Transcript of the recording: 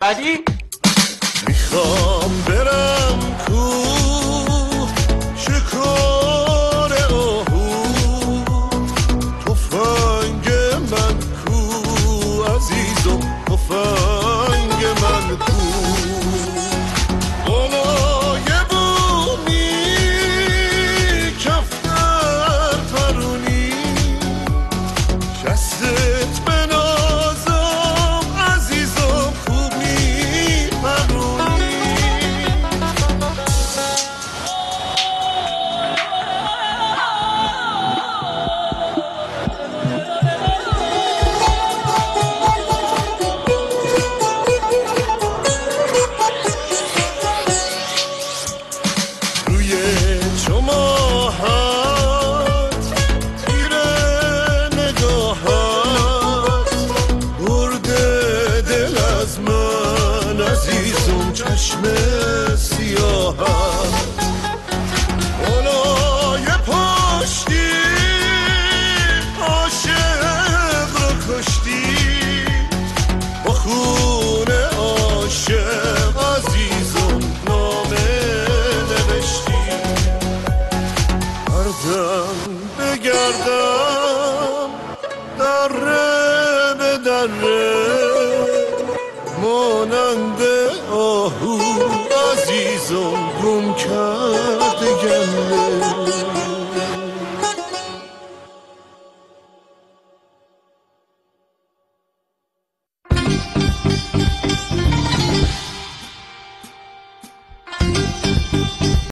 بعدی میخوام برم کوه شکار آهو، تفنگ من کو عزیزم، تفنگ من کو. بالای بومی کفتر پرونی، شستت بنازم عزیزم خوب میپرونی. روی چماحت تیره نگاهت برده دل از من عزیزم، چشم سیاهت بالای پشتی عاشق رو کشتی، با خون عاشق عزیزم نامه نوشتی. بردم بگردم دره به دره،